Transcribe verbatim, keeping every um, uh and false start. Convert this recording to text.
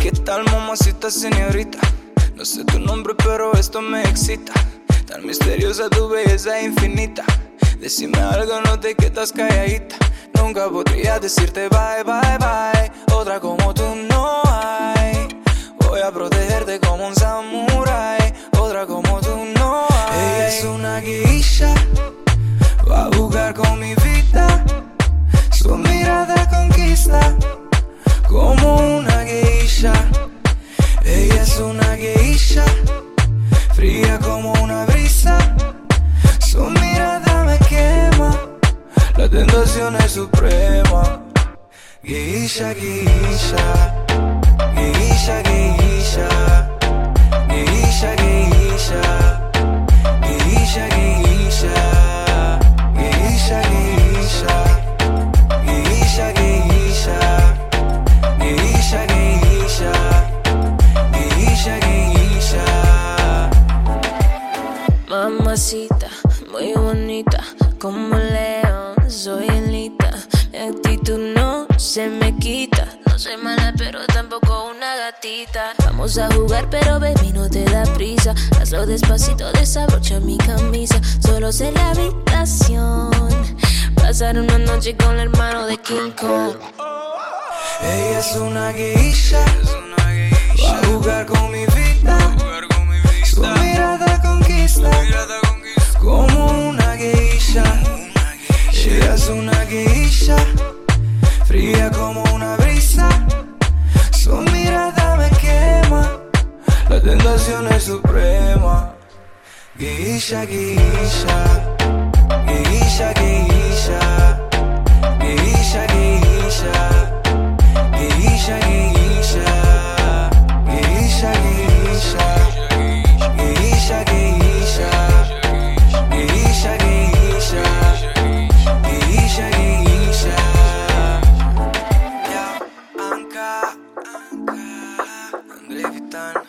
¿Qué tal, mamacita, señorita? No sé tu nombre, pero esto me excita. Tan misteriosa tu belleza infinita. Decime algo, no te quedas calladita. Nunca podría decirte bye, bye, bye. Otra como tú no hay. Voy a protegerte como un samurái. Otra como tú no hay. Ella es una geisha. Va a jugar con mi vida. Su mirada conquista como una geisha. Ella es una geisha, fría como una brisa. Su mirada me quema, la tentación es suprema. Geisha, geisha, geisha, geisha, geisha, geisha, geisha, geisha, geisha, geisha, geisha, geisha, geisha, geisha. Geisha, geisha. Mamacita, muy bonita, como un león, soy elita. Mi actitud no se me quita. No soy mala, pero tampoco una gatita. Vamos a jugar, pero baby, no te da prisa. Hazlo despacito, desabrocha mi camisa. Solo sé la habitación. Pasar una noche con el hermano de King Kong. Ella es una geisha. Va a jugar con mi vida. Su mirada conquista como una geisha. Ella es una geisha, fría como una brisa. Su mirada me quema, la tentación es suprema. Geisha, geisha, geisha, geisha, geisha, geisha, geisha, geisha. Geisha, geisha, geisha, geisha, geisha, geisha, geisha, geisha. Yeah, Anka, Anka, André Vital.